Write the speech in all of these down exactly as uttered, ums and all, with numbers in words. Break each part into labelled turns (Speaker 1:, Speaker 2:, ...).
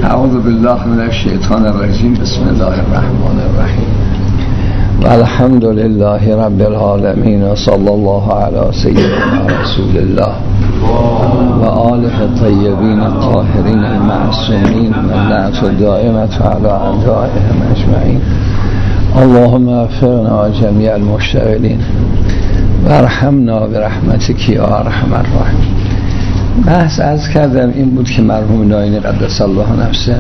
Speaker 1: اعوذ بالله من الشیطان الرجیم. بسم الله الرحمن الرحیم و الحمد لله رب العالمین و صلی الله علی سیدنا رسول الله و آله الطیبین الطاهرین المعصومین و لعنت دائمة علی اعدائهم اجمعین. اللهم اغفرنا جمیع المشتغلین و ارحمنا برحمتک یا ارحم الراحمین. بحث عرض کردم این بود که مرحوم ناینی قدس الله نفسه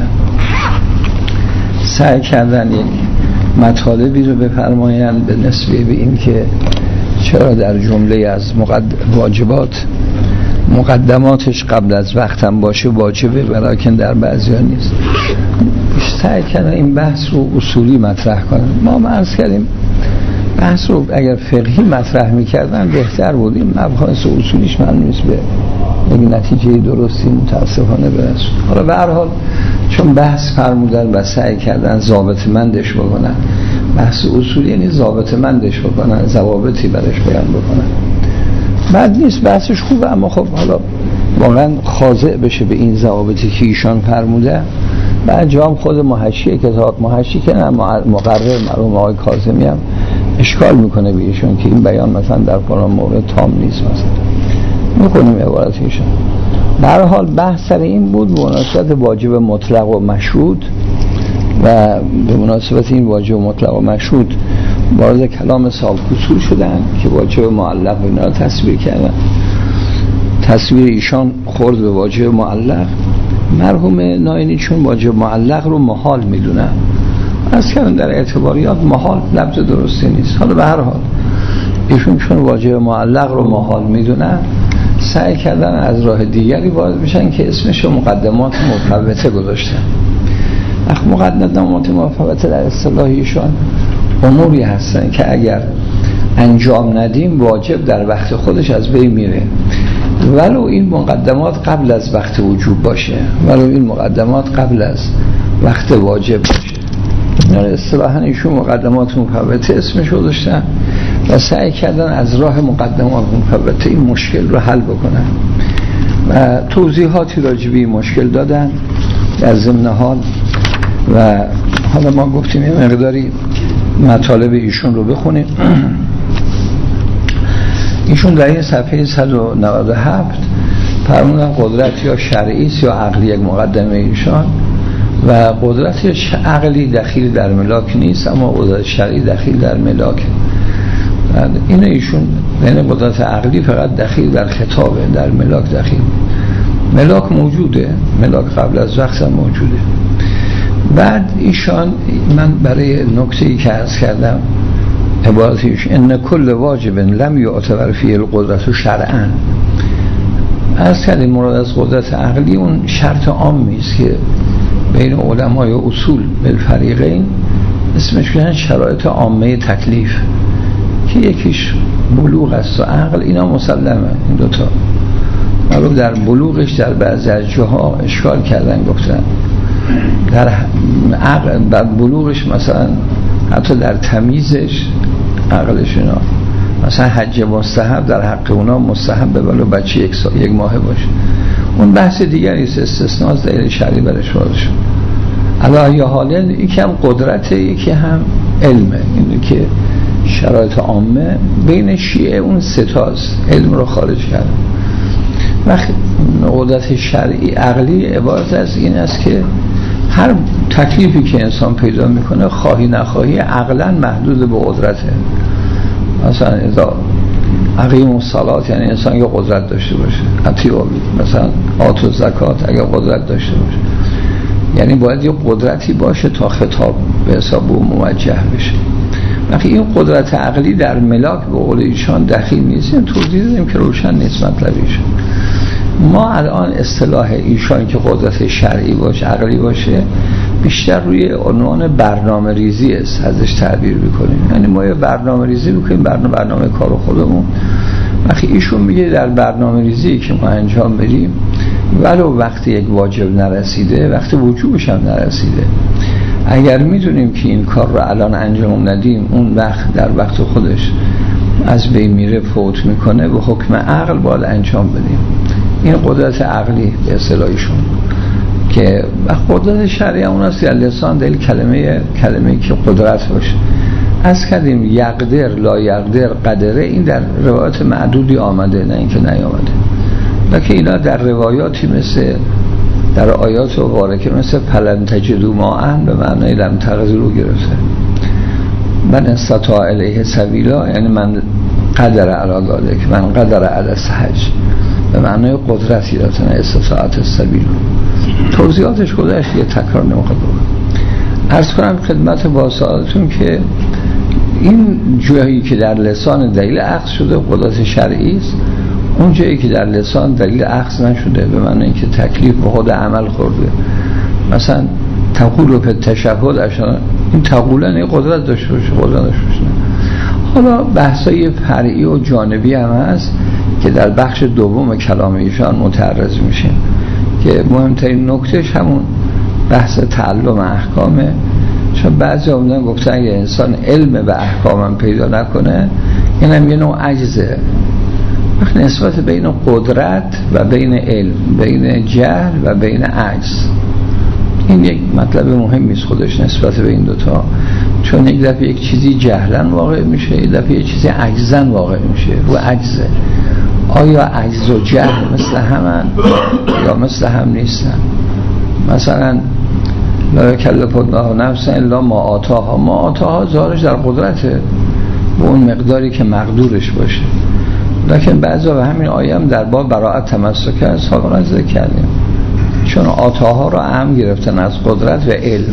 Speaker 1: سعی کردن یک مطالبی رو بفرمایند به نسبه به این که چرا در جمله از مقد... واجبات مقدماتش قبل از وقتم باشه واجبه ولیکن در بعضی ها نیست. سعی کردن این بحث رو اصولی مطرح کنن. ما ما عرض کردیم بحث رو اگر فقهی مطرح میکردن بهتر بود. این مباحث اصولیش معلوم نیست به یک نتیجه درستی متاسفانه برسون. حالا به هر حال چون بحث فرمودن و سعی کردن ضابط مندش بکنن، بحث اصولی یعنی ضابط مندش بکنن، ضوابطی برش بیان بکنن، بعد نیست بحثش خوبه، اما خب حالا واقعا خاضع بشه به این ضوابطی که ایشان فرموده. بعد جام خود محشی کتاب محشی که مقرر مرحوم آقای کاظمی هم اشکال میکنه به ایشون که این بیان مثلا در فلان مورد تام نیست مثلا میکنیم عبارت ایشون. به هر حال بحث سر این بود به مناسبت واجب مطلق و مشروط و به مناسبت این واجب مطلق و مشروط وارد کلام صاحب اصول شدن که واجب معلق و اینا رو تصویر کردن. تصویر ایشان خورد به واجب معلق. مرحوم ناینی چون واجب معلق رو محال میدونن، از کردن در اعتباریات محال لفظ درستی نیست. حالا به هر حال ایشون چون واجب معلق رو محال میدونن سعی کردن از راه دیگری وارد بشن که اسمش مقدمات مفوته گذاشتن. اخ مقدمات مفوته در اصطلاح ایشان اموری هستن که اگر انجام ندیم واجب در وقت خودش از بین میره، ولو این مقدمات قبل از وقت وجوب باشه، ولو این مقدمات قبل از وقت واجب باشه. یعنی اصطلاحاً ایشون مقدمات مفوته اسمش رو داشتن و سعی کردن از راه مقدمات مفوته این مشکل رو حل بکنن و توضیحاتی راجبی این مشکل دادن در ضمن حال. و حالا ما گفتیم یه مقداری مطالب ایشون رو بخونیم. ایشون در این صفحه صد و نود و هفت فرمودن قدرت یا شرعی است یا عقلی یک مقدمه ایشان و قدرت عقلی دخیل در ملاک نیست اما قدرت شرعی دخیل در ملاک. این ایشون یعنی قدرت عقلی فقط دخیل در خطابه، در ملاک دخیل. ملاک موجوده، ملاک قبل از وقت هم موجوده. بعد ایشان من برای نکته‌ای که عرض کردم عبارتیش ان کل واجب لم یعتبر فیه القدرت شرعا، عرض کردیم مراد از قدرت عقلی اون شرط عامی است که بین علمای اصول بالفریقین اسمش میگن شرایط عامه تکلیف که یکیش بلوغ است و عقل. اینا مسلمه این دوتا، ولی در بلوغش در بعضی از جاها اشکال کردن، گفتن در عقل در بلوغش مثلا حتی در تمیزش عقلش اینا مثلا حج مستحب در حق اونا مستحبه ولو بچه یک, سا... یک ماهه باشه. اون بحث دیگری است، استثناء از دلیل شرعی برش وارد شد. علی حالا یکی هم قدرته یکی هم علمه. اینه که شرایط عامه بین شیعه اون ستاست، علم رو خارج کرد. وقت قدرت شرعی عقلی عبارت از این است که هر تکلیفی که انسان پیدا میکنه خواهی نخواهی عقلا محدود به قدرته. مثلا اذا اقیم الصلات یعنی انسان که قدرت داشته باشه، اطیعوا مثلا آتوا الزکات اگر قدرت داشته باشه، یعنی باید یه قدرتی باشه تا خطاب به حساب او موجه بشه. وقتی این قدرت عقلی در ملاک به قول ایشان دخیل نیست. این توضیح دادیم که روشن نیست مطلبیش. ما الان اصطلاح ایشان که قدرت شرعی باشه عقلی باشه بیشتر روی عنوان برنامه ریزی است ازش تعبیر میکنیم. یعنی ما یه برنامه ریزی میکنیم، برنامه برنامه کار خودمون. وقتی ایشون میگه در برنامه ریزی که ما انجام بدیم ولو وقتی یک واجب نرسیده وقتی وجوبش هم نرسیده اگر میدونیم که این کار رو الان انجام ندیم اون وقت در وقت خودش از بین میره فوت میکنه به حکم عقل باید انجام بدیم. این قدرت عقلی به اصطلاحشون که قدرت شرعی اون است که لسان دلیل کلمه کلمه‌ای که قدرت باشه. از کردیم یقدر لا یقدر قدره، این در روایات معدودی آمده، نه اینکه نیامده، لکه اینا در روایاتی مثل در آیات مبارکه مثل فلن تجدوا ماء به معنای لم تقدروا گرفته، من استطاع الیه سبیلا یعنی من قدر علی ذلک، من قدر علی الحج به معنای قدرت یادتونه استطاعت السبیل. توضیحاتش گذشت، یه تکرار نمیخواد بکنم. عرض کنم خدمت با سعادتون که این جایی که در لسان دلیل اخذ شده قدرت شرعی است، اون جایی که در لسان دلیل اخذ نشده به معنی اینکه تکلیف به خود عمل خورده. مثلا تقول و تشهد اشان این تقولن این قدرت داشته باشه، قدرت داشته باشه. حالا بحثای فرعی و جانبی هم هست که در بخش دوم کلام ایشان متعرض میشه که مهمترین نکتهش همون بحث تعلم احکامه. چون بعضی آمدن گفتن اگه انسان علم به احکامم پیدا نکنه این هم یه نوع عجزه. وقت نسبت بین قدرت و بین علم، بین جهل و بین عجز، این یک مطلب مهمی است خودش نسبت به این دوتا. چون یک دفعه یک چیزی جهلن واقع میشه، یک دفعه یک چیزی عجزن واقع میشه و عجزه. آیا عجز و جهل مثل همن یا مثل هم نیستن؟ مثلا لا یکلف الله نفسا الا ما آتاها، ما آتاها ظاهرش در قدرته به اون مقداری که مقدورش باشه، لکن بعضا به همین آیه هم در باب براءت تمسک از حالا ذکر کردیم، چون آتاها رو اهم گرفتن از قدرت و علم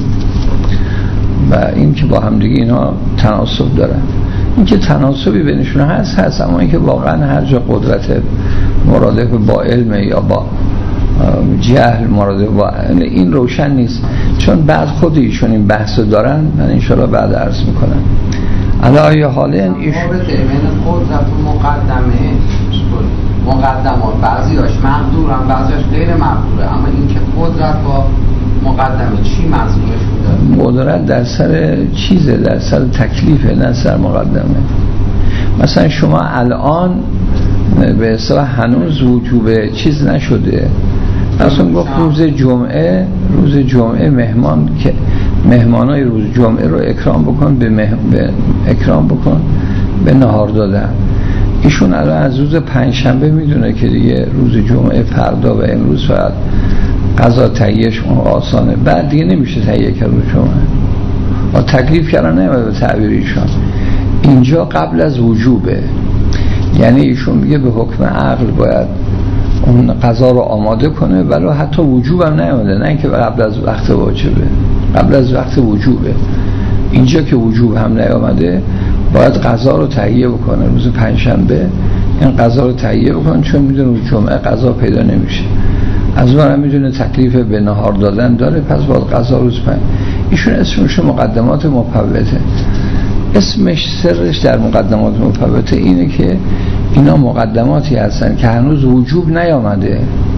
Speaker 1: و این که با هم دیگه اینها تناسب دارن. این که تناسبی بینشون هست هست اما این که واقعا هر جا قدرت مرادف با علم یا با جهل مرادف با این روشن نیست، چون بعد خود ایشون این بحث دارن. من انشاءالله بعد عرض میکنم. علی حال این ایش
Speaker 2: قدرت و مقدمه مقدمات بعضی هاش مقدورن بعضی هاش غیر مقدوره، اما این که قدرت با مقدمه چی منظورش بوده؟
Speaker 1: قدرت در سر چیزه، در سر تکلیفه، نه سر مقدمه. مثلا شما الان به اصطلاح هنوز وجوب چیز نشده، مثلا گفت روز جمعه روز جمعه مهمان که مهمانای روز جمعه رو اکرام بکن به, مه... به اکرام بکن به نهار دادن. ایشون الان از روز پنجشنبه میدونه که دیگه روز جمعه فردا و امروز فقط قضا تهیهش آسانه، بعد دیگه نمیشه تهیه کرد روز جمعه. تکلیف کردن نمیده به تعبیر ایشون. اینجا قبل از وجوبه، یعنی ایشون میگه به حکم عقل باید اون قضا رو آماده کنه، ولی حتی وجوب هم نیامده، نه اینکه قبل از وقت واجبه، قبل از وقت وجوبه. اینجا که وجوب هم نیامده باید قضا رو تهیه بکنه روز پنجشنبه، این قضا رو تهیه بکنه چون میدونه روز جمعه قضا پیدا نمیشه. از اون هم میدونه تکلیف به نهار دادن داره، پس باید قضا روز پنج. ایشون اسمش مقدمات مفوته. اسمش سرش در مقدمات مفوته اینه که اینا مقدماتی هستن که هنوز وجوب نیامده.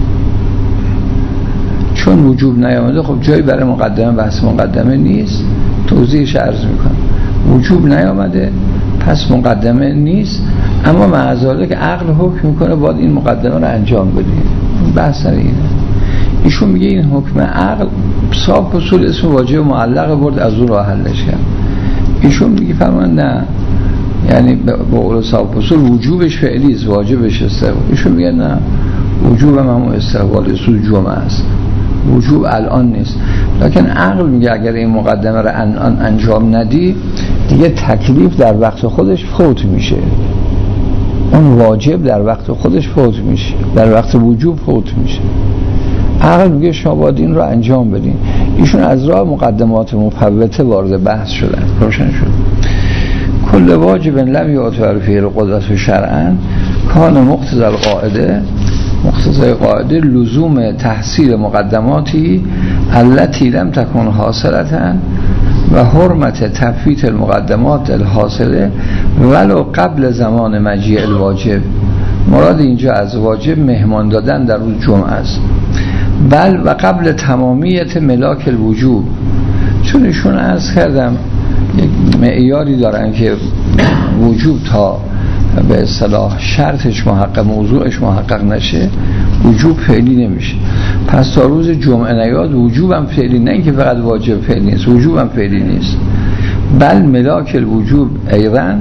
Speaker 1: چون وجوب نیامده خب جایی برای مقدمه بحث مقدمه نیست. توضیحش عرض میکنم. وجوب نیامده پس مقدمه نیست، اما معذاله که عقل حکم میکنه باید این مقدمه رو انجام بدیم. بحث اینه. ایشون میگه این حکم عقل صاحب اصول اسم واجب معلق برد از اون راه حلش کرد. ایشون میگه فرمان نه، یعنی به قول صاحب اصول وجوبش فعلی است، واجبش استقبال. ایشون میگه نه، وجوب هم همون استقبال سوز جمعه است، وجوب الان نیست. لکن عقل میگه اگر این مقدمه رو الان انجام ندی دیگه تکلیف در وقت خودش فوت میشه، اون واجب در وقت خودش فوت میشه، در وقت وجوب فوت میشه. عقل میگه شما باید این رو انجام بدین. ایشون از راه مقدمات مفوته وارد بحث شدن، روشن شد. کل واجب لم یعتبر فیه القدرة شرعا کان مقتضی القاعده، مقتضی قاعده لزوم تحصیل مقدماتی التي لم تكن حاصلة و حرمت تفویت المقدمات الحاصله ولو قبل زمان مجیء الواجب. مراد اینجا از واجب مهمان دادن در روز جمعه است، بل و قبل تمامیت ملاک الوجوب. چون ایشون عرض کردم یک معیاری دارن که وجوب تا به اصطلاح شرطش محقق، موضوعش محقق نشه، وجوب فعلی نمیشه. پس تا روز جمعه نیاد وجوبم فعلی، نه اینکه فقط واجب فعلی نیست، وجوبم فعلی نیست. بل ملاک الوجوب ایضا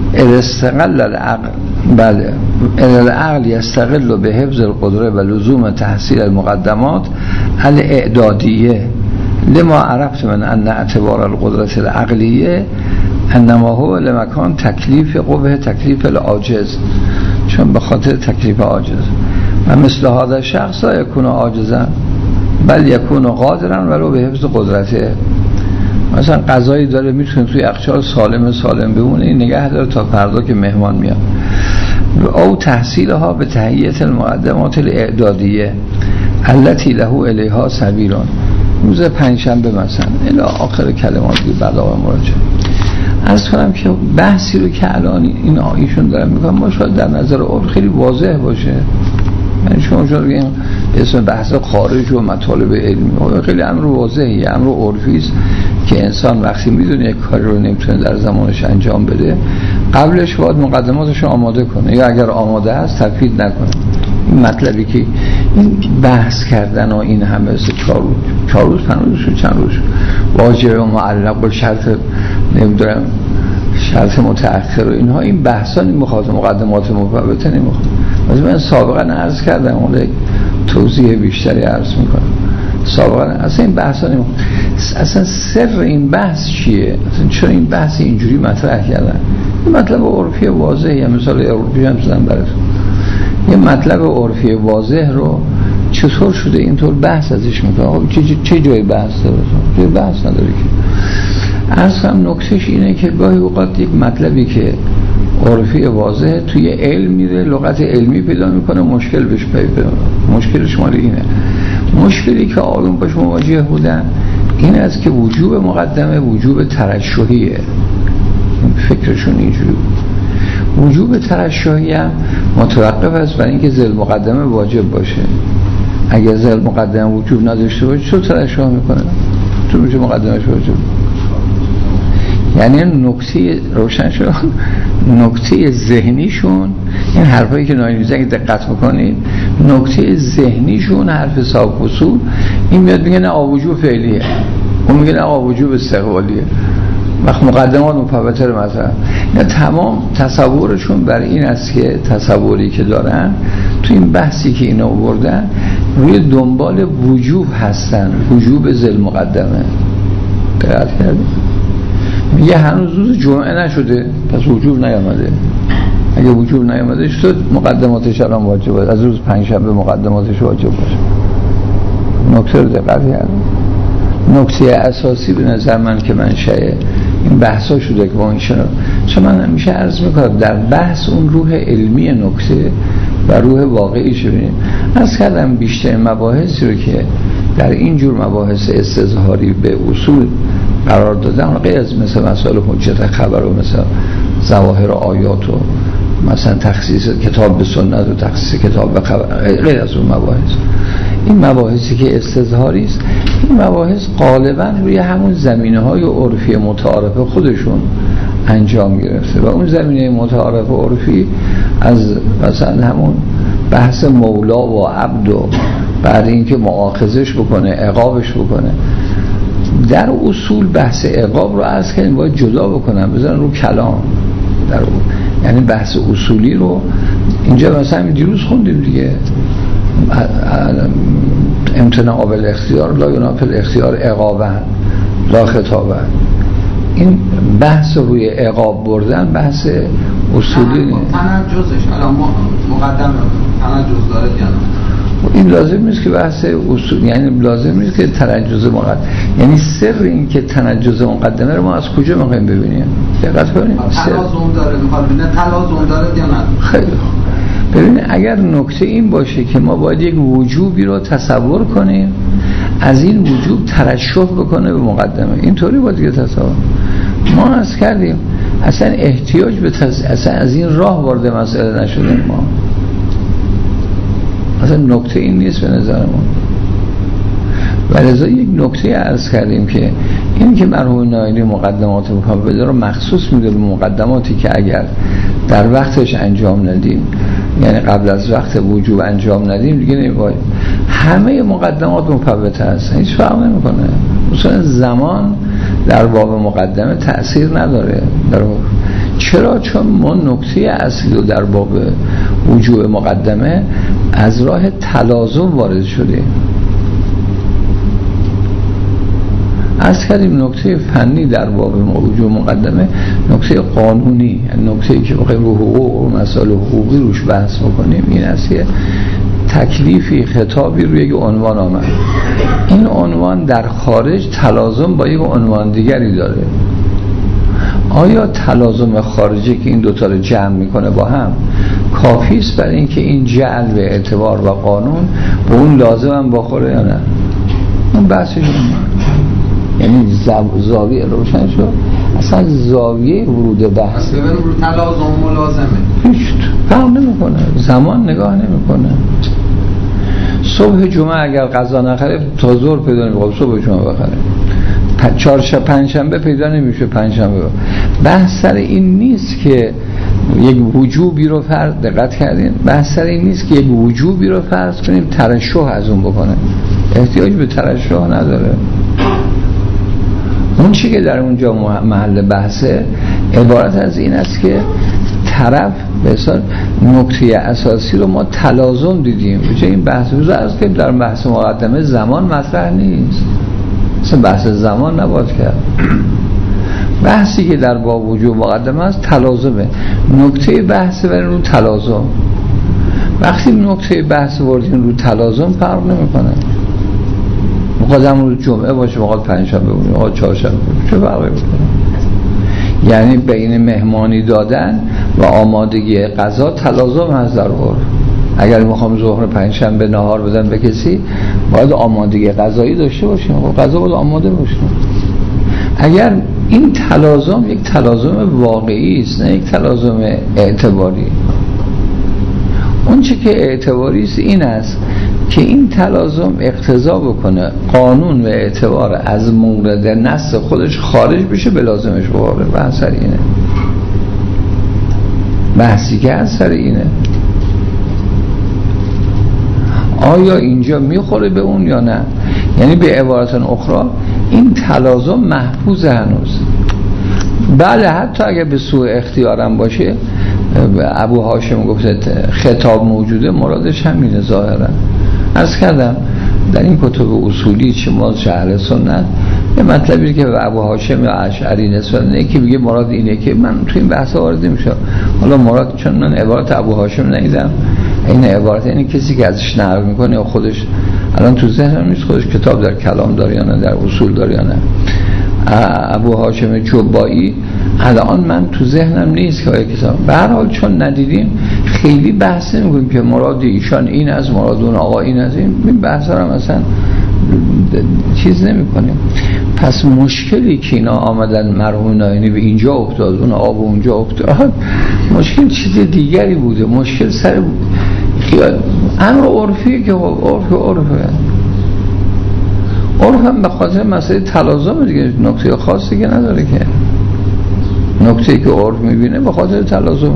Speaker 1: استقل العقل، بله العقل یستقل به حفظ القدره و لزوم تحصیل المقدمات الاعدادیه لما عرفت من ان اعتبار القدرت العقلیه انما هو لمکان تکلیف قبه تکلیف العاجز، چون به خاطر تکلیف عاجز و مثل هذا شخص لا یکون عاجزا بل یکون قادرا ولو به حفظ قدرته. مثلا غذایی داره میتونه توی یخچال سالم سالم بمونه، این نگه داره تا فردا که مهمان میاد. او تحصیلها به تهیئت المقدمات الاعدادیه التي له الیها سبیلون، روز پنجشنبه مثلا الی آخر کلماتی بعد آقای مراجعه. عرض کنم که بحثی رو که الان این آیشون دارم میکنم ما شاید در نظر عرف خیلی واضح باشه، من شما شاید بگیم اسم بحث خارج و مطالب علمی خیلی امر واضحی، امر عرفی است که انسان وقتی میدونه یک کاری رو نمیتونه در زمانش انجام بده قبلش باید مقدماتش رو آماده کنه، یا اگر آماده است تفید نکنه. این مطلبی که این بحث کردن و این همه چهار روز چهار روز پنج روز چند روز واجب و معلق و شرط نمیدونم شرط متأخر و اینها، این بحثا میخواد مقدمات مفوته نمیخواد. از من سابقا عرض کردم اون توضیح بیشتری عرض میکنم. سابقا اصلا این بحثا نمیخواد. اصلا سر این بحث چیه؟ اصلا چرا این بحث اینجوری مطرح کردن؟ این مطلب عرفی واضحه، مثال عرفی هم زدم براتون. یه مطلب عرفی واضح رو چطور شده اینطور بحث ازش میکنه؟ چه چه جای بحث داره؟ جای بحث نداره که. اصلا نکتهش اینه که گاهی اوقات یک مطلبی که عرفی واضحه توی علم میره لغت علمی پیدا میکنه، مشکل بهش پیدا. مشکلش مال اینه. مشکلی که آلون باش مواجه بودن این است که وجوب مقدمه وجوب ترشحیه. فکرشون اینجوری. وجوب ترشحی هم متوقف است برای اینکه ذل مقدمه واجب باشه. اگر ذل مقدمه وجوب نداشته باشه چطور ترشح میکنه؟ تو میشه مقدمهش واجب. یعنی نکته روشن شد، نکته ذهنیشون این حرفایی که نایی میزن که دقت میکنید، نکته ذهنیشون حرف صاحب اصول این میاد میگه نه وجوب فعلیه، اون میگه نه وجوب استقبالیه، وقت مقدمات مفوته رو مثلا نه. تمام تصورشون بر این است که تصوری که دارن تو این بحثی که اینا آوردن روی دنبال وجوب هستن، وجوب ذل مقدمه. دقت کردید؟ میگه هنوز روز جمعه نشده پس وجوب نیامده. اگه وجوب نیامده شد مقدماتش الان واجب باشه، از روز پنجشنبه مقدماتش واجب باشه. نکته رو دقت کردید؟ نکته اساسی به نظر من که منشأ این بحثا شده که با این شنو، چون من همیشه عرض میکنم در بحث اون روح علمی نکته و روح واقعی شدیم. عرض کردم بیشتر مباحثی رو که در این جور مباحث استظهاری به اصول قرار دادن غیر از مثل مسائل حجت خبر و مثل ظواهر آیات و مثلا تخصیص کتاب به سنت و تخصیص کتاب به خبر، غیر از اون مباحث، این مباحثی که استظهاری است این مباحث غالبا روی همون زمینه‌های عرفی متعارف خودشون انجام گرفته و اون زمینه متعارف عرفی از مثلا همون بحث مولا و عبد و بعد اینکه مؤاخذش بکنه عقابش بکنه. در اصول بحث عقاب رو عرض کردیم باید جدا بکنم بذارن رو کلام در اون، یعنی بحث اصولی رو اینجا مثلا دیروز خوندیم دیگه، امتناع بالاختیار لا ینافی الاختیار عقابا لا خطابا. این بحث روی عقاب بردن بحث اصولی نیست.
Speaker 2: تنجزش الان مقدم تنجز داره یا
Speaker 1: این لازم نیست که بحث اصول، یعنی لازم نیست که تنجز مقدمه، یعنی سر این که تنجز مقدمه رو ما از کجا می‌خوایم ببینیم؟ دقت کنید.
Speaker 2: تلازم داره می‌خواد ببینه تلازم داره یا نه؟
Speaker 1: خیلی خوب. ببینید اگر نکته این باشه که ما باید یک وجوبی رو تصور کنیم از این وجوب ترشح بکنه به مقدمه، اینطوری باید که تصور ما از کردیم اصلا احتیاج به تص... اصلا از این راه وارد مسئله نشدیم ما. اصلا نکته این نیست به نظر ما. ولذا یک نکته عرض کردیم که این که مرحوم نایینی مقدمات مفوضه رو مخصوص میده به مقدماتی که اگر در وقتش انجام ندیم، یعنی قبل از وقت وجوب انجام ندیم دیگه نمیباید. همه مقدمات مفوضه هستن، هیچ فرق نمیکنه. مثلا زمان در باب مقدمه تأثیر نداره. در چرا؟ چون ما نکته اصلی رو در باب وجوب مقدمه از راه تلازم وارد شده. از کردیم نکته فنی در باب وجوب مقدمه نکته قانونی، نکته که بخوایم رو حقوق و مسائل حقوقی روش بحث بکنیم این است که تکلیفی خطابی روی یک عنوان آمد، این عنوان در خارج تلازم با یک عنوان دیگری داره. آیا تلازم خارجی که این دوتا رو جمع میکنه با هم کافی است برای اینکه این جعل به اعتبار و قانون به اون لازم هم بخوره یا نه؟ اون بحثش یعنی زاویه روشن شد. اصلا زاویه ورود بحث
Speaker 2: ببین رو تلازم ملازمه
Speaker 1: هیچ فرق نمیکنه، زمان نگاه نمیکنه. صبح جمعه اگر قضا نخره تا ظهر پیدا نمیشه، صبح جمعه بخره. چهارشنبه پنجشنبه پیدا نمیشه، پنجشنبه. بحث سر این نیست که یک وجوبی رو فرض، دقت کردین، بحث سر این نیست که یک وجوبی رو فرض کنیم ترشح از اون بکنه. احتیاج به ترشح نداره. اون چی که در اونجا محل بحثه عبارت از این است که طرف به حساب نکته اساسی رو ما تلازم دیدیم. بچه این بحث روز است که در بحث مقدمه زمان مطرح نیست، مثلا بحث زمان نباید کرد. بحثی که در باب وجوب مقدمه است تلازمه، نکته بحث برای رو تلازم. وقتی نکته بحث وردین رو تلازم فرق نمیکنه. مقدم روز جمعه باشه، مقدم پنجشنبه باشه، مقدم چهارشنبه باشه، چه فرقی میکنه؟ یعنی بین مهمانی دادن و آمادگی غذا تلازم هست در عرف. اگر میخوام ظهر پنجشنبه نهار بدم به کسی باید آمادگی غذایی داشته باشیم، غذا باید آماده باشه. اگر این تلازم یک تلازم واقعی است نه یک تلازم اعتباری. اون چه که اعتباری است این است که این تلازم اقتضا بکنه قانون و اعتبار از مورد نص خودش خارج بشه به لازمش بواره. بحث سر اینه، بحثی که از سر اینه آیا اینجا میخوره به اون یا نه. یعنی به عبارت اخرى این تلازم محفوظ هنوز. بله حتی اگر به سوء اختیارم باشه، ابو هاشم گفته خطاب موجوده، مرادش همینه ظاهرا. عرض کردم در این کتب اصولی چه ما چه اهل سنت یه مطلبی که به ابو هاشم یا اشعری نسبت نه که میگه مراد اینه که من تو این بحث وارد نمیشم. حالا مراد چون من عبارت ابو هاشم ندیدم، این عبارت یعنی کسی که ازش نقل میکنه و خودش الان تو ذهنم نیست خودش کتاب در کلام داره یا نه، در اصول داره یا نه. ابو هاشم جبایی الان من تو ذهنم نیست که آیا کتاب. به هر حال چون ندیدیم خیلی بحث نمی‌کنیم که مراد ایشان این از مراد اون آقا این از این این بحثا رو مثلا چیز نمی‌کنیم. پس مشکلی که اینا آمدن مرحوم نایینی به اینجا افتاد، اون آقا به اونجا افتاد، مشکل چیز دیگری بوده. مشکل سر خیال امر عرفی که عرف عرفه عرف هم به خاطر مسئله تلازم دیگه، نکته خاصی که نداره که. نکته که عرف میبینه به خاطر تلازمه،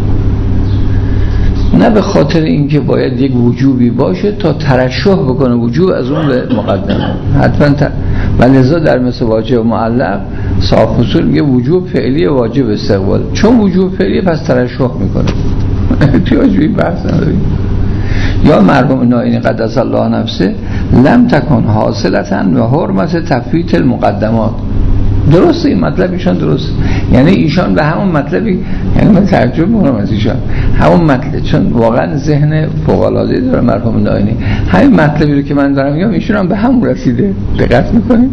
Speaker 1: نه به خاطر اینکه باید یک وجوبی باشه تا ترشح بکنه وجوب از اون به مقدمه. حتما ت... و لذا در مثل واجب معلق صاحب اصول میگه وجوب فعلی واجب استقبال. چون وجوب فعلی پس ترشح میکنه. احتیاج به بحث نداریم. یا مرحوم نایینی قدس الله نفسه لم تکن حاصلتاً و حرمت تفویت المقدمات. درسته این مطلب ایشان درست، یعنی ایشان به همون مطلبی، یعنی من تعجب میکنم از ایشان همون مطلب، چون واقعا ذهن فوق‌العاده داره مرحوم نایینی، همین مطلبی رو که من دارم میگم ایشون هم به همون رسیده. دقت میکنیم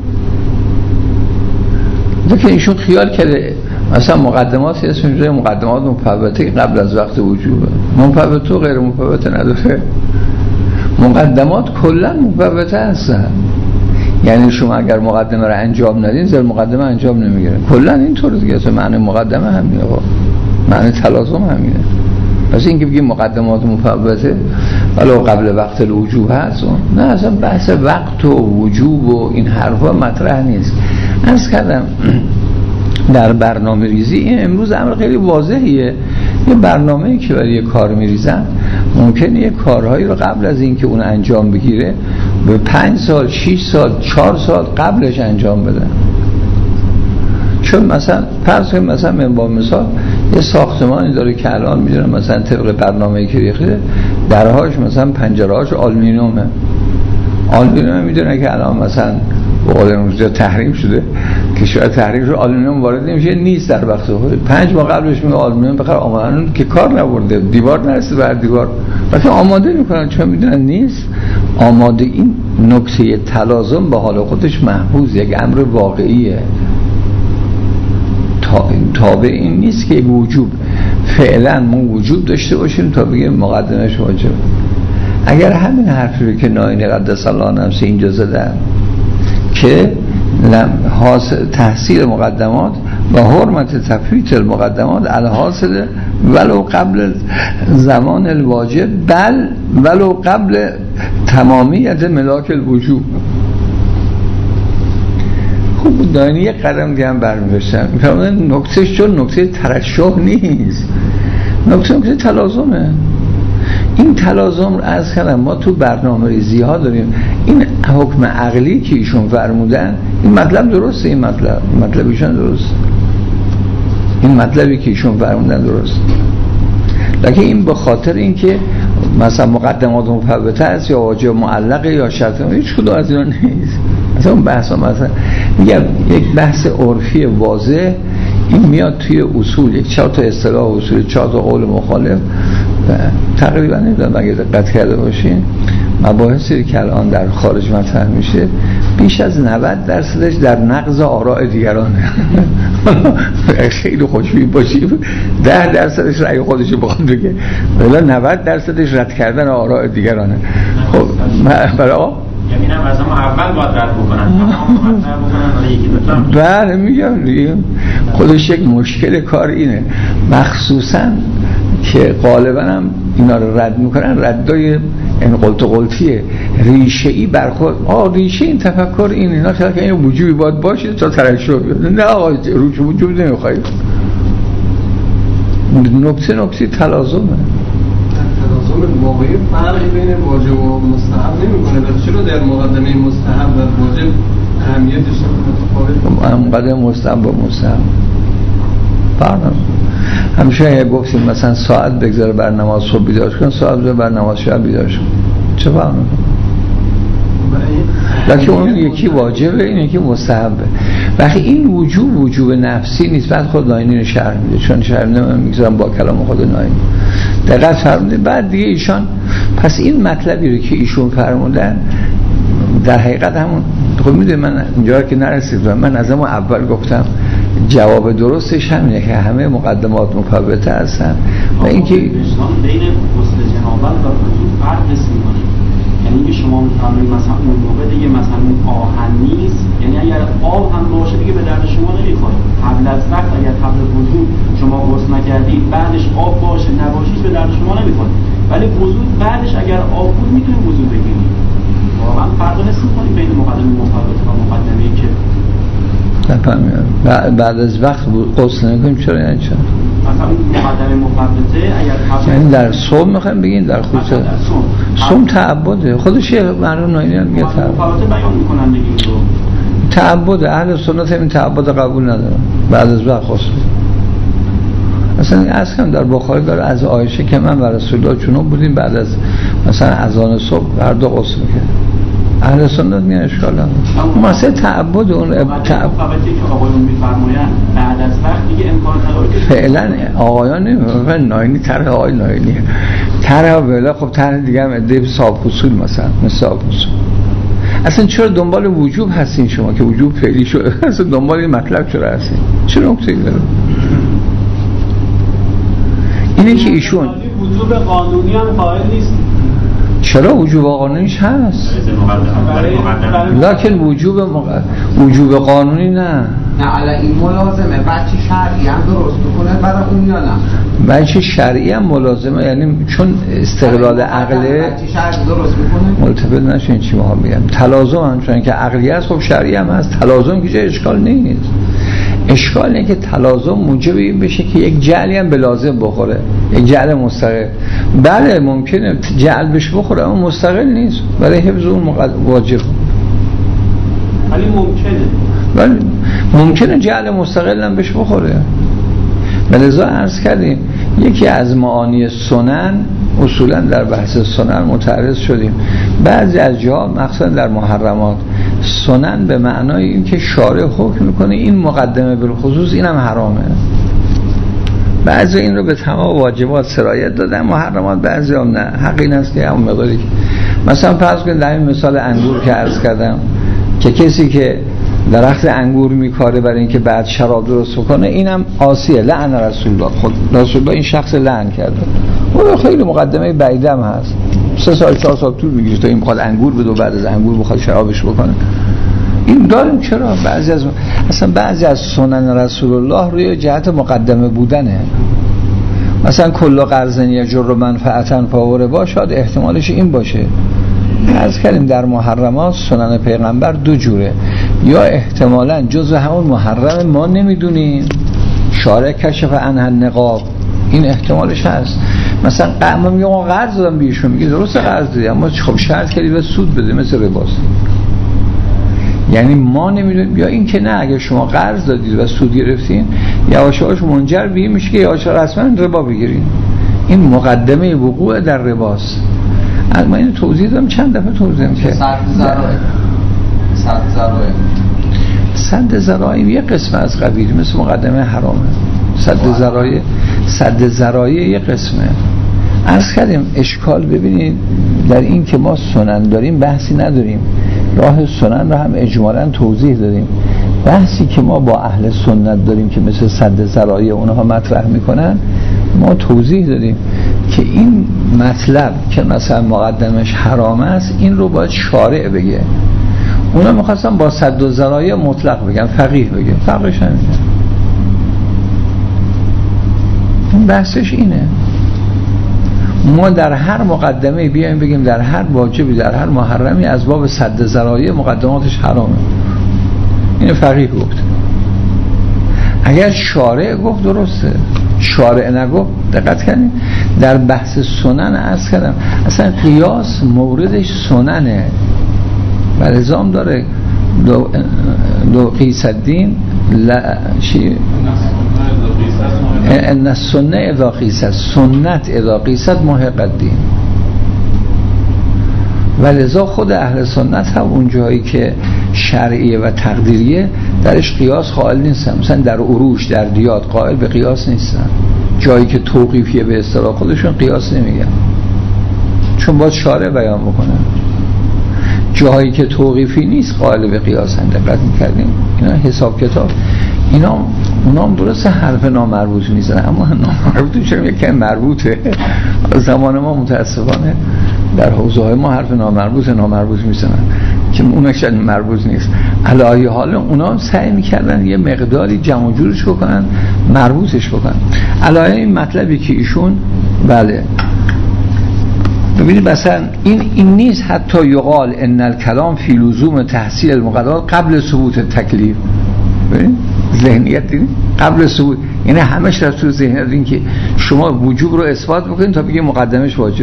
Speaker 1: که ایشون خیال کرده مثلا مقدمات اسمش جای مقدمات مفوته قبل از وقت وجوبه، مفوته و غیر مفوته نداره. مقدمات کلا مفوته هستن، یعنی شما اگر مقدمه رو انجام ندین زیر مقدمه انجام نمیگیره. کلا اینطور دیگه، اصلا معنی مقدمه همینه، معنی تلازم همینه. پس این که بگیم مقدمات مفوته ولو قبل وقت الوجوب هست، نه اصلا بحث وقت و وجوب و این حرفا مطرح نیست. عرض کردم در برنامه ریزی این امروز امر خیلی واضحیه. یه برنامه‌ای که برای یه کار میریزن ممکنه یه کارهایی رو قبل از این که اون انجام بگیره به پنج سال، شش سال، چهار سال قبلش انجام بدن. چون مثلا فرض کنیم مثلا من با مثال یه ساختمانی داره که الان میدونم مثلا طبق برنامه‌ای که ریخته درهاش مثلا پنجره‌هاش آلومینیومه. آلومینیوم میدونه که الان مثلا به قول امروزی تحریم شده که شاید تحریم شده آلومینیوم وارد نمیشه، نیست در وقت خود. پنج ماه قبلش میگه آلومینیوم بخره آمادن که کار نبرده، دیوار نرسید بر دیوار، وقتی آماده میکنن چون میدونن نیست. آماده این نکته تلازم به حال خودش محفوظ، یک امر واقعیه. تابع این نیست که وجوب فعلا ما وجوب داشته باشیم تا بگیم مقدمش واجب. اگر همین حرفی رو که ناینی قدس الله نفسه اینجا زدن که تحصیل مقدمات و حرمت تفویت المقدمات الحاصل ولو قبل زمان الواجب بل ولو قبل تمامیت ملاک الوجوب. خوب داینی یک قدم دیگه هم برمی‌داشتن می‌فرمودن نکتهش چون نکته ترشح نیست، نکته نکته تلازمه. این تلازم رو عرض کردم ما تو برنامه ریزی ها داریم. این حکم عقلی که ایشون فرمودن این مطلب درسته، این مطلب مطلب ایشون درسته، این مطلبی که ایشون فرمودن درسته، لکن این به خاطر این که مثلا مقدمات مفوته است یا واجب معلقه یا شرط، هیچ کدوم از اینا نیست. مثلا اون بحث مثلا میگم یک بحث عرفی واضح این میاد توی اصول، یک چهار تا اصطلاح اصول، چهار تا قول مخالف تقریبا نمیدونم اگه دقت کرده باشین مباحثی که الان در خارج مطرح میشه بیش از نود درصدش در نقض آراء دیگرانه. خیلی خوشبین باشیم ده درصدش رأی خودش بخواد بگه، ولی نود درصدش رد کردن آراء دیگرانه. خب برای
Speaker 3: یعنی هم از همون اول باید رد بکنن.
Speaker 1: بله میگم خودش یک مشکل کار اینه، مخصوصا که غالبا هم اینا رو رد میکنن ردای این قلت و قلتیه ریشه‌ای برخورد. آه ریشه این تفکر این اینا که این وجوبی باید باشه تا ترشح بیاد. نه آقا روش وجوب نمیخواید. نکته نکته تلازمه.
Speaker 4: تلازم واقعی فرقی بین واجب و مستحب نمیکنه. چرا در مقدمه مستحب و واجب اهمیتش متفاوته؟
Speaker 1: مقدمه مستحب و مستحب فرق همیشه گفتیم مثلا ساعت بگذاره بر نماز صبح بیدار کن، ساعت بگذاره بر نماز شب بیدار کن، چه فرق میکنه؟ لکه اون یکی واجبه این یکی مستحبه. وقتی این وجوب وجوب نفسی نیست. بعد خود ناینی رو شرح میده، چون شرح میده من میگذارم با کلام خود ناینی دقیق فرموده. بعد دیگه ایشان پس این مطلبی رو که ایشون فرمودن در حقیقت همون خب میده من اینجا که نرسیدم، من از همون اول گفتم جواب درستش همینه که همه مقدمات مفوته هستن و اینکه
Speaker 3: بین غسل جنابت و وضو فرق می‌کنه. یعنی که شما می‌فهمید مثلا اون موقع دیگه مثلا اون آهن نیست، یعنی اگر آب هم باشه دیگه به درد شما نمی‌خوره. قبل از وقت اگر قبل وضو شما غسل نکردید بعدش آب باشه نباشه به درد شما نمی‌خوره، ولی وضو بعدش اگر آب بود می‌تونید وضو بگیرید. واقعا فرق نمی‌کنه بین مقدمه مفوته و مقدمه‌ای که
Speaker 1: نفهمیدم بعد از وقت غسل نکنیم. چرا یعنی چرا؟
Speaker 3: مثلا مقدمه مفوته اگر
Speaker 1: یعنی در صوم میخوایم بگین در خصوص صوم تعبده خودش یه معلوم ناینی هم میگه تعبد
Speaker 3: مفوته بیان میکنن دیگه رو
Speaker 1: تعبد. اهل سنت این تعبد قبول ندارن بعد از وقت غسل. مثلا اصلا در بخاری داره از عایشه که من و رسول الله جنوب بودیم بعد از مثلا اذان صبح هر دو غسل میکرد. اهل سنت میان اشکال نداره. مسئله تعبد اون تعبد
Speaker 3: که آقایون میفرمایند بعد از وقت دیگه امکان نداره که
Speaker 1: فعلا آقایان نمیفرمایند ناینی طرح آقای ناینی طرح ولی خب طرح دیگه هم ادعای صاحب اصول مثلا مثل صاحب اصول. اصلا چرا دنبال وجوب هستین شما که وجوب فعلی شده؟ اصلا دنبال این مطلب چرا هستین؟ چرا نکته داره؟ اینه که ایشون
Speaker 4: وجوب قانونی هم قائل نیست.
Speaker 1: چرا وجوب قانونیش هست لکن وجوب مق... وجوب قانونی نه.
Speaker 2: نه الان این ملازمه بچه شرعی هم درست میکنه برای اون یا نه؟
Speaker 1: بچه شرعی هم ملازمه، یعنی چون استقلال عقله
Speaker 2: بچه شرعی درست میکنه
Speaker 1: ملتفت نشین چی ما میگم تلازم هم چون که عقلی هست خب شرعی هم هست، تلازم که جای اشکال نیست. اشکال اینه که تلازم موجب این بشه که یک جعلی هم به لازم بخوره، یک جعل مستقل. بله ممکنه جعل بشه بخوره اما مستقل نیست برای حفظ اون واجب.
Speaker 3: ولی ممکنه
Speaker 1: ولی ممکنه جعل مستقل هم بشه بخوره. بلذا عرض کردیم یکی از معانی سنن، اصولا در بحث سنن متعرض شدیم، بعضی از جاها مخصوصا در محرمات سنن به معنای این که شارع حکم میکنه این مقدمه بالخصوص اینم حرامه. بعضی این رو به تمام واجبات سرایت دادن، محرمات بعضی هم نه. حق این است که هم مقداری مثلا فرض کنید در این مثال انگور که عرض کردم که کسی که درخت انگور میکاره برای اینکه بعد شراب درست کنه اینم عاصیه، لعن رسول الله. خود رسول الله این شخص لعن کرده. اون خیلی مقدمه بعیدم هست، سه سال چهار سال طول میگیره تا این میخواد انگور بده و بعد از انگور میخواد شرابش بکنه. این داریم. چرا بعضی از اصلا بعضی از سنن رسول الله روی جهت مقدمه بودنه. مثلا کل قرضن یجر منفعتا فهو ربا، شاید احتمالش این باشه. عرض کردیم در محرمات سنن پیغمبر دو جوره، یا احتمالاً جزء همون محرم ما نمیدونیم شارع کشف عنه النقاب، این احتمالش هست. مثلا قعمه میگه ما قرض دادم بیشون، میگه درست قرض دادی اما خب شرط کردی به سود بده مثل رباست. یعنی ما نمیدونیم. یا این که نه اگه شما قرض دادید و سود گرفتین یواش یواش منجر به این میشه که یواش رسما ربا بگیرین. این مقدمه وقوع در رباست. از من اینو توضیح دادم چند دفعه توضیح دادم که
Speaker 2: صد ذرائع صد ذرائع
Speaker 1: صد ذرائع یه قسم از قبیل مثل مقدمه حرامه. صد ذرائع صد ذرائع یه قسمه. عرض کردیم اشکال ببینید در این که ما سنن داریم بحثی نداریم، راه سنن رو هم اجمالاً توضیح دادیم. بحثی که ما با اهل سنت داریم که مثل صد ذرائع اونها مطرح میکنن ما توضیح دادیم که این مطلب که مثلا مقدمش حرام است این رو باید شارع بگه. اونا میخواستن با صد ذرائع مطلق بگن، فقیه بگه، فرقش نمیده. این بحثش اینه. ما در هر مقدمه بیایم بگیم در هر واجبی در هر محرمی از باب صد ذرائع مقدماتش حرامه، این فقیه گفت. اگر شارع گفت درسته، شارع نگفت. دقت کنید در بحث سنن عرض کردم اصلا قیاس موردش سننه و لزام داره. دو, دو قیس الدین لا شی ان السنه اذا قیست، سنت اذا قیست محق الدین. و لذا خود اهل سنت هم اون جایی که شرعیه و تقدیریه درش قیاس قائل نیستن. مثلا در عروش در دیات قائل به قیاس نیستن. جایی که توقیفیه به اصطلاح خودشون قیاس نمیگن چون باید شارع بیان بکنن. جایی که توقیفی نیست قائل به قیاس هم. دقت میکردیم اینا حساب کتاب اینا اونا هم درست حرف نامربوط میزنن اما نامربوط چرا یکم مربوطه. زمان ما متاسفانه در حوزه های ما حرف نامربوط نامربوط میزنن که اونش مربوط نیست. علی حال اونا سعی میکردن یه مقداری جمع و جورش بکنن مربوطش بکنن. علی این مطلبی که ایشون بله ببینید مثلا این این نیست حتی یقال ان الکلام فی لزوم تحصیل المقدمات قبل ثبوت تکلیف. ببین ذهنیت دیدین قبل ثبوت، یعنی همش در تو ذهنیت دیدین که شما وجوب رو اثبات بکنید تا بگید مقدمش واجبه.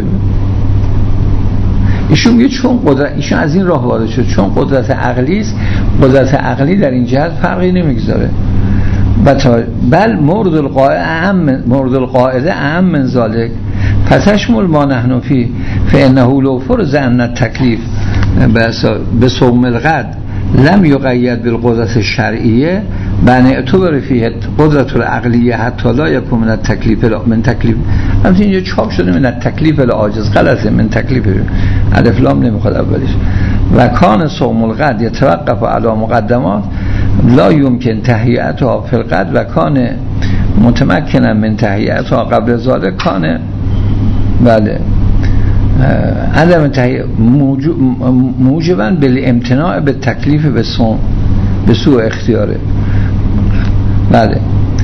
Speaker 1: ایشون میگه چون قدرت ایشون از این راه وارد شد چون قدرت عقلی است، قدرت عقلی در این جهت فرقی نمیگذاره. بل مورد القاعده اهم مورد القاعده اهم من ذلك فتشمل ما نحن فيه فانه لو فرض ان التکلیف به صوم الغد لم يقید بالقدرت الشرعیه بن اعتبر فيه قدرت العقلیه حتی لا یکون من التکلیف من تکلیف. همین اینجا چاپ شده من التکلیف العاجز، غلطه، من تکلیف الف لام نمیخواد اولش. و کان صوم الغد یتوقف علی مقدمات لا یمکن تهیئتها فی الغد و کان متمکنا من تهیئتها قبل ذلك کان بله عدم تهیه موجبا بالامتناع به تکلیف به صوم به سوء اختیاره. بله.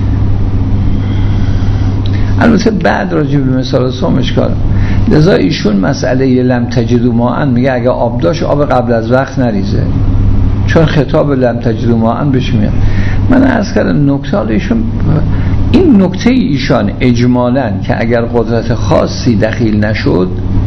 Speaker 1: البته بعد راجع به مثال سوم اشکال، لذا ایشون مسئله لم تجدوا ماء میگه اگه آب داشت آب قبل از وقت نریزه، چون خطاب لم تجدوا ماء بهش میاد. من عرض کردم نکته ایشون، این نکته ایشان اجمالاً که اگر قدرت خاصی دخیل نشد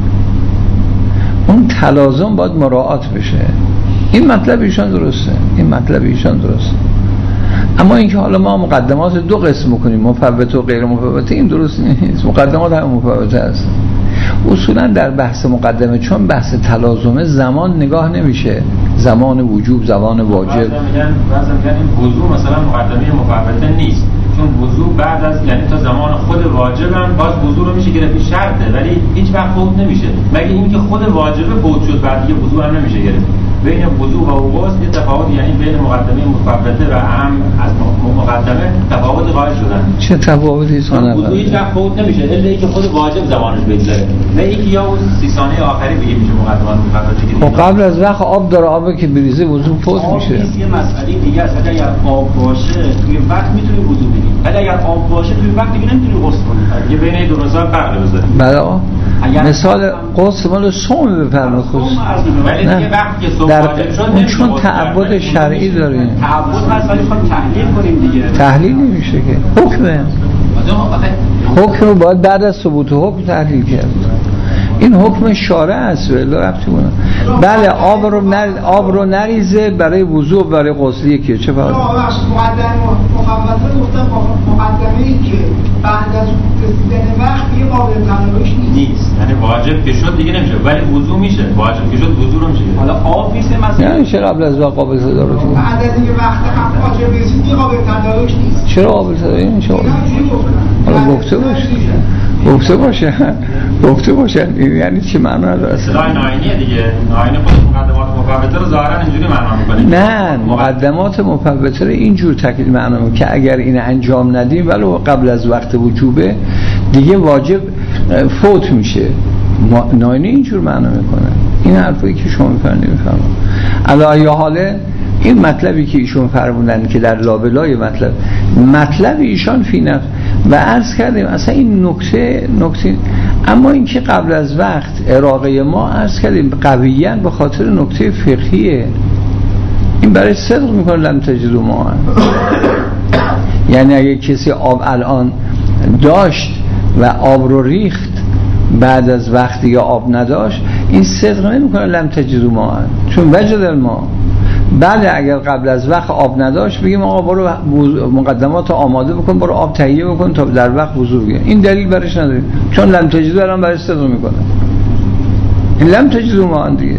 Speaker 1: اون تلازم باید مراعات بشه. این مطلب ایشان درسته، این مطلب ایشان درسته. اما اینکه حالا ما مقدمات دو قسم میکنیم، مفوت و غیر مفوت، این درست نیست. مقدمات هم مفوت هست. اصولا در بحث مقدمه چون بحث تلازمه زمان نگاه نمیشه، زمان وجوب، زمان واجب.
Speaker 5: بعضی میگن بعضی میگن وضو مثلا مقدمه مفوته نیست، چون وضو بعد از یعنی تا زمان خود واجبم باز وضو رو میشه گرفت، شرطه ولی هیچ وقت فوت نمیشه، مگه اینکه خود واجبه فوت شد بعد دیگه وضو هم نمیشه گرفت. بین وضو و غسل یه تفاوت، یعنی بین مقدمه مفوته و اهم از مقدمه تفاوت قائل شدن.
Speaker 1: چه تفاوتی است؟
Speaker 5: وضو هیچ وقت فوت نمیشه الا اینکه خود واجب زمانش بگذره، نه اینکه یا اون سی ثانیه آخری بگه میشه مقدمات مفوته.
Speaker 1: خب قبل از وقت آب داره، آبی که بریزه وضو فوت میشه.
Speaker 3: یه مسئله دیگه است، اگر آب باشه توی وقت میتونی وضو بگیری، ولی اگر آب باشه توی وقت دیگه نمیتونی غسل کنی.
Speaker 5: یه بین دو مثال فرق بذاریم.
Speaker 1: بله مثال غسل مال صوم بفرمایید خود.
Speaker 5: ولی دیگه وقتی که صوم واجب شد
Speaker 1: اون چون تعبد شرعی داریم.
Speaker 3: تعبد هست ولی خود تحلیل کنیم دیگه.
Speaker 1: تحلیل نمیشه که. حکمه. حکم رو باید بعد از ثبوت حکم تحلیل کرد. این حکم شارع است ولی ربطی اونه. بله آب رو نر... آب رو نریزه برای وضو و برای غسل یکیه. چه فرقی؟
Speaker 6: مقدمه مفوته گفتم مقدمه‌ای که بعد از رسیدن وقت یه قابل تناولش
Speaker 5: نیست، یعنی واجب که شد دیگه نمیشه، ولی وضو میشه. واجب که شد وضو رو میشه.
Speaker 3: حالا آب نیست مثلا
Speaker 1: یعنی چه قبل از وقت قابل تدارک نیست؟
Speaker 6: بعد از اینکه وقت قبل واجب رسید یه قابل تدارک نیست.
Speaker 1: چرا قابل تدارک نیست؟ حالا گفته باشه. گفته باشه. گفته باشه. یعنی چی معنا داره؟
Speaker 5: اصطلاح ناینیه دیگه. ناینی خود مقدمات مفوته رو ظاهرا اینجوری معنا میکنه.
Speaker 1: نه، مقدمات مفوته رو اینجور تکلیف معنا میکنه که اگر این انجام ندیم ولو قبل از وقت وجوبه دیگه واجب فوت میشه. ناینی اینجور معنا میکنه. این حرفی که شما میفهمید میفهمم. علی ای حاله این مطلبی که ایشون فرمودن که در لابلای مطلب مطلب ایشان فی نفس و عرض کردیم اصلا این نکته نکته اما این که قبل از وقت اراقه ما عرض کردیم قویاً به خاطر نکته فقهیه. این برای صدق میکنه لم تجدوا ماء. یعنی اگه کسی آب الان داشت و آب رو ریخت بعد از وقتی یا آب نداشت، این صدق نمیکنه لم تجدوا ماء، چون وجد الماء. بله اگر قبل از وقت آب نداشت بگیم آقا برو مقدمات آماده بکن، برو آب تهیه بکن تا در وقت وضو بگیر. این دلیل برش نداریم، چون لم تجدوا الان برای صدق میکنه. این لم تجدوا ماء دیگه.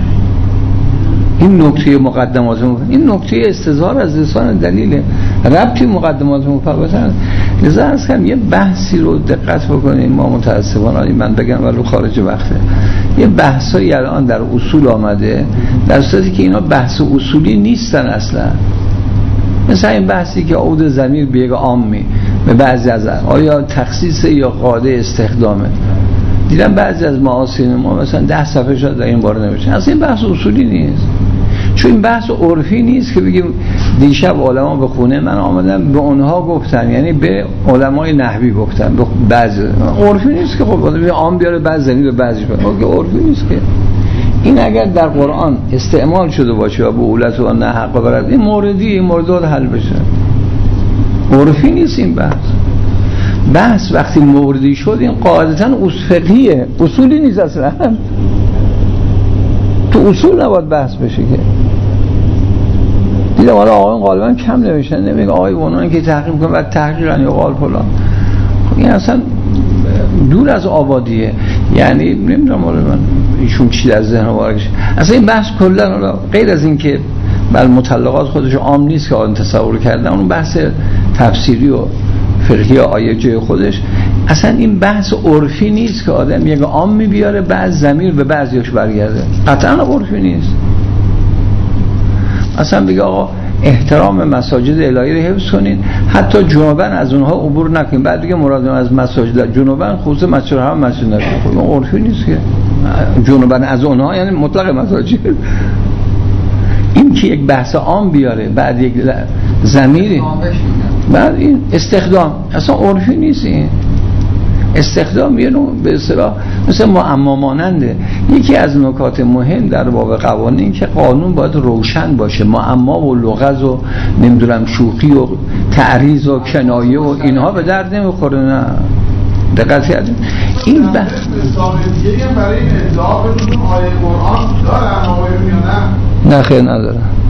Speaker 1: این نکته مقدمات مفوته، این نکته استظهار از لسان دلیله، ربطی مقدمات مفوته هست. لذا عرض کنم یه بحثی رو دقت بکنیم. ما متاسفانه من بگم ولو خارج وقته یه بحثایی الان در اصول آمده در صورتی که اینا بحث اصولی نیستن اصلا. مثلا این بحثی که عود ضمیر به یک عامی به بعضی از آیا تخصیص یا قاعده استخدامه. دیدم بعضی از معاصرین ما مثلا ده صفحه شد در این باره نوشتن. اصلا این بحث اصولی نیست، چون این بحث عرفی نیست که بگیم دیشب علما به خونه من آمدن به اونها گفتن، یعنی به علمای نحوی گفتن، به بعضی عرفی نیست که خب عام بیاره بعض زنی به بعضی کنه. که عرفی نیست که این اگر در قرآن استعمال شده باشه و به اولت و نه حق برد این موردی این موردات حل بشه. عرفی نیست این بحث. بحث وقتی موردی شد این قاعدتاً فقهیه، اصولی نیست اصلا. تو اصول نباید بحث بشه که دیدم حالا آقایون غالبا کم نوشتن، نمیگه آقای اونان که تحقیق کنه بعد تحقیقن یا قال فلان. این اصلا دور از آبادیه. یعنی نمیدونم حالا من ایشون چی در ذهن وارگش اصلا این بحث کلا حالا غیر از این که بل مطلقات خودش عام نیست که آن تصور کردن، اون بحث تفسیری و فقهی آیه جای خودش، اصلا این بحث عرفی نیست که آدم یک عام بیاره بعد ضمیر به بعضیاش برگرده. قطعا عرفی نیست. اصلا بگه آقا احترام مساجد الهی رو حفظ کنین، حتی جنوبا از اونها عبور نکنین، بعد دیگه مراد از مساجد جنوبا خصوص مسجد حرام مسجد نبوی. خب اون عرفی نیست که جنوبا از اونها یعنی مطلق مساجد. این که یک بحث عام بیاره بعد یک ضمیری بعد این استخدام اصلا عرفی نیست، این استخدام یه نوع به اصطلاح مثل معما ماننده. یکی از نکات مهم در باب قوانین که قانون باید روشن باشه، معما و لغز و نمیدونم شوخی و تعریض و کنایه و اینها به درد نمیخوره. نه دقت کردید این به
Speaker 7: مثال دیگه برای این ادعا بدون آیه قرآن دارن آقایون یا نه؟
Speaker 1: نه خیر ندارن.